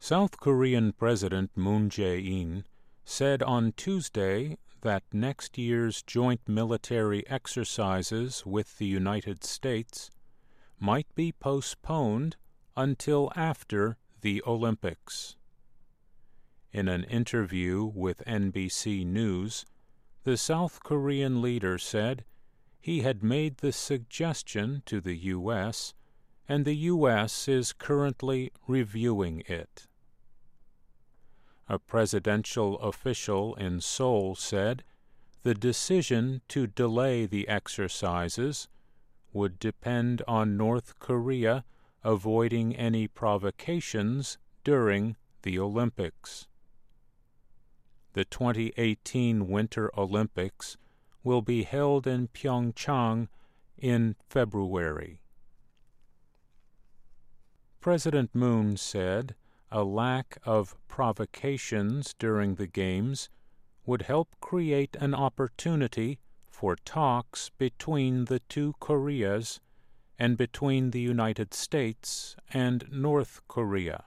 South Korean President Moon Jae-in said on Tuesday that next year's joint military exercises with the United States might be postponed until after the Olympics. In an interview with NBC News, the South Korean leader said he had made the suggestion to the U.S., and the U.S. is currently reviewing it. A presidential official in Seoul said the decision to delay the exercises would depend on North Korea avoiding any provocations during the Olympics. The 2018 Winter Olympics will be held in Pyeongchang in February. President Moon said a lack of provocations during the Games would help create an opportunity for talks between the two Koreas and between the United States and North Korea.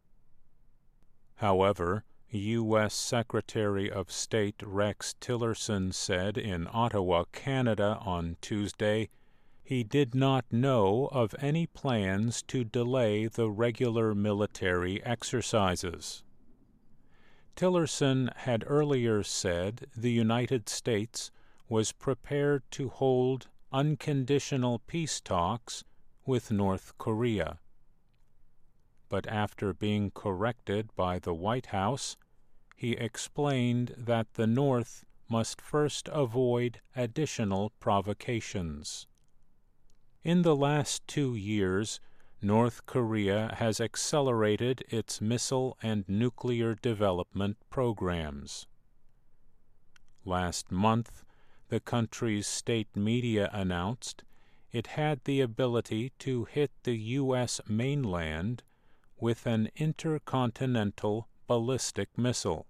However, U.S. Secretary of State Rex Tillerson said in Ottawa, Canada on Tuesday he did not know of any plans to delay the regular military exercises. Tillerson had earlier said the United States was prepared to hold unconditional peace talks with North Korea. But after being corrected by the White House, he explained that the North must first avoid additional provocations. In the last 2 years, North Korea has accelerated its missile and nuclear development programs. Last month, the country's state media announced it had the ability to hit the U.S. mainland with an intercontinental ballistic missile.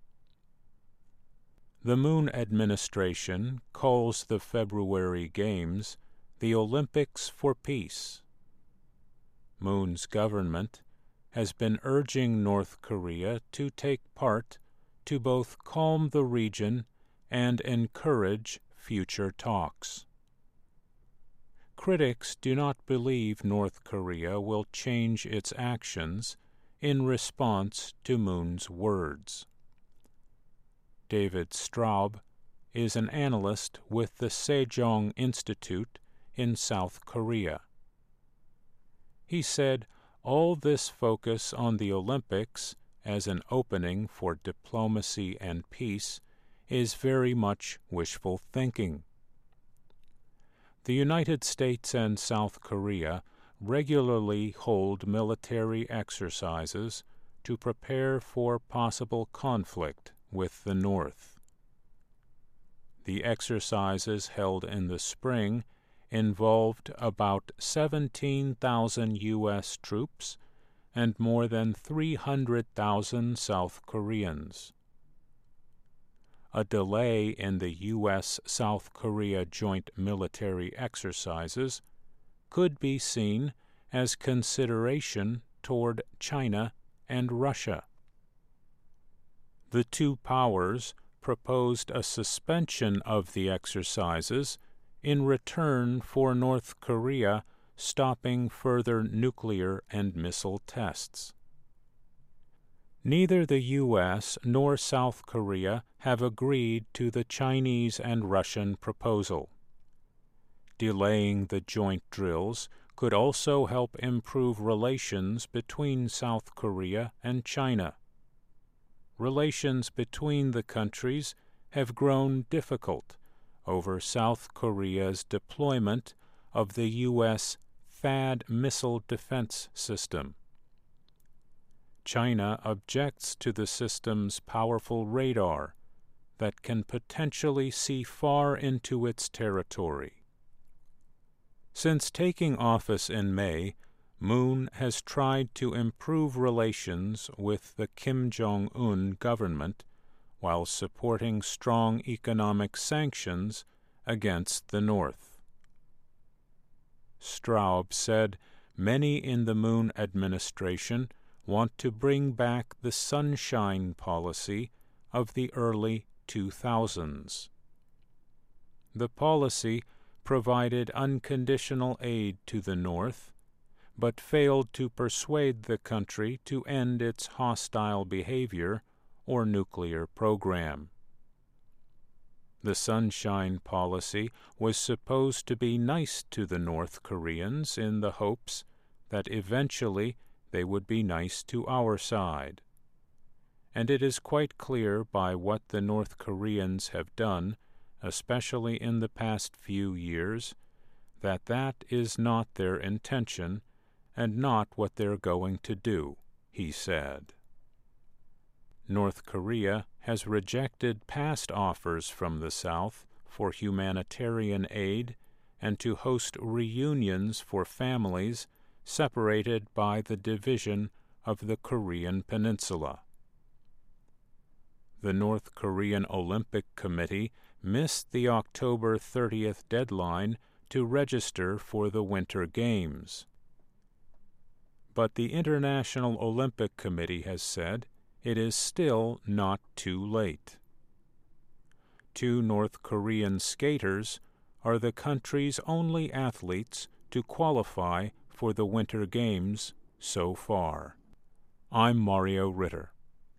The Moon administration calls the February Games the Olympics for Peace. Moon's government has been urging North Korea to take part to both calm the region and encourage future talks. Critics do not believe North Korea will change its actions in response to Moon's words. David Straub is an analyst with the Sejong Institute in South Korea. He said all this focus on the Olympics as an opening for diplomacy and peace is very much wishful thinking. The United States and South Korea regularly hold military exercises to prepare for possible conflict with the North. The exercises held in the spring involved about 17,000 U.S. troops and more than 300,000 South Koreans. A delay in the U.S.-South Korea joint military exercises could be seen as consideration toward China and Russia. The two powers proposed a suspension of the exercises in return for North Korea stopping further nuclear and missile tests. Neither the U.S. nor South Korea have agreed to the Chinese and Russian proposal. Delaying the joint drills could also help improve relations between South Korea and China. Relations between the countries have grown difficult over South Korea's deployment of the U.S. THAAD missile defense system. China objects to the system's powerful radar that can potentially see far into its territory. Since taking office in May, Moon has tried to improve relations with the Kim Jong-un government while supporting strong economic sanctions against the North. Straub said many in the Moon administration want to bring back the sunshine policy of the early 2000s. The policy provided unconditional aid to the North, but failed to persuade the country to end its hostile behavior or nuclear program. The Sunshine Policy was supposed to be nice to the North Koreans in the hopes that eventually they would be nice to our side. And it is quite clear by what the North Koreans have done, especially in the past few years, that that is not their intention and not what they're going to do, he said. North Korea has rejected past offers from the South for humanitarian aid and to host reunions for families separated by the division of the Korean Peninsula. The North Korean Olympic Committee missed the October 30th deadline to register for the Winter Games. But the International Olympic Committee has said it is still not too late. 2 North Korean skaters are the country's only athletes to qualify for the Winter Games so far. I'm Mario Ritter.